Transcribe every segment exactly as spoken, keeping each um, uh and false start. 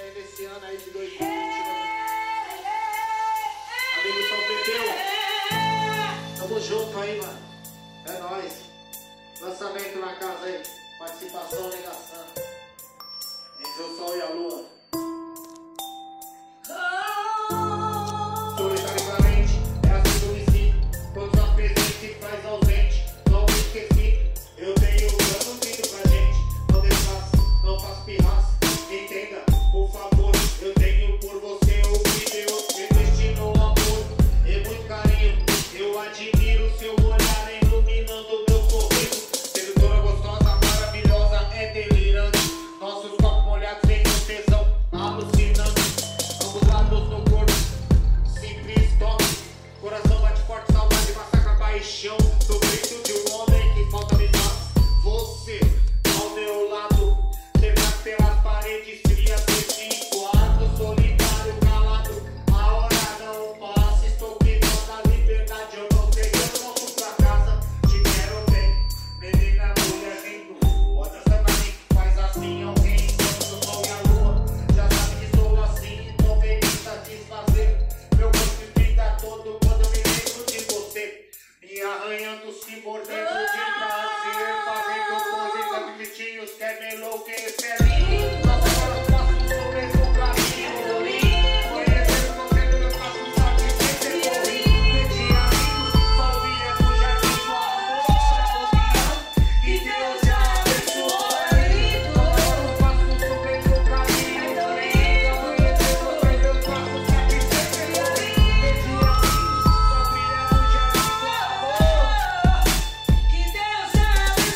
aí nesse ano aí de dois mil e vinte e um. Amigo São Pepeu, tamo junto aí, mano. É nóis. Lançamento na casa aí. Participação, negação. Entre o sol e a lua. Solitariamente, é assim do município. Quando só presente faz ausente. Não me esqueci. Eu tenho um plano vindo pra gente. Não desfaço, não faço pirraça. Entenda, por favor. Eu tenho por você o que Deus me destinou amor e muito carinho. Eu admiro seu olhar iluminando meu sorriso. Sedutora gostosa, maravilhosa, é delirante. Nossos copos molhados sem um tesão alucinante. Ambos lados no corpo, simples toque. Coração bate forte, saudade, massacra, paixão. Do grito de um homem que falta me faz. Você, ao meu lado, cercado pelas paredes frias desse quarto solitário, calado. A hora não passa, estou quebrando a liberdade. Eu não sei, eu volto pra casa. Te quero bem, menina, mulher, rindo. Outra também faz assim, alguém enquanto o sol e a lua. Já sabe que sou assim, então vem me satisfazer. Meu corpo brinda todo quando eu me lembro de você. Me arranhando, se mordendo de prazer. Fazendo poses sacrifícios, quer me enlouquecer. Nossa, agora eu faço o mesmo caminho. Conhecendo você, eu faço satisfeito. Pedi amigos, só via no jardim do amor. Que Deus já abençoe. Agora eu faço o mesmo caminho. Conhecendo você, eu faço satisfeito. Pedi amigos, só via no jardim do amor. Que Deus já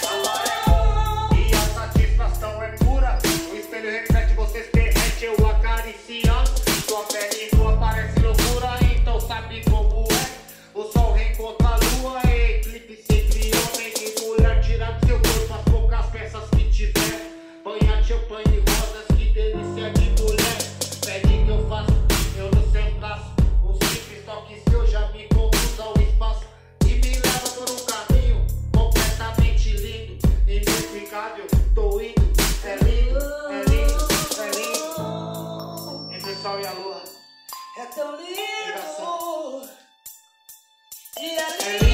E a satisfação é pura. O espelho reflete, você se derrete, eu acariciando. Sua pele nua parece loucura, então sabe como é. O sol reencontra a lua, eclipse entre homem e mulher. Tira do seu corpo as poucas peças que tiver. Banha champanhe e rosas, que delícia de mulher. Pede que eu faço, eu no seu braço. Um simples toque seu já me conduz ao espaço. E me leva por um caminho completamente lindo, inexplicável, tô indo. É lindo, é lindo, é lindo. Entre o sol e a lua. é tão lindo. Ligação. Dia É lindo.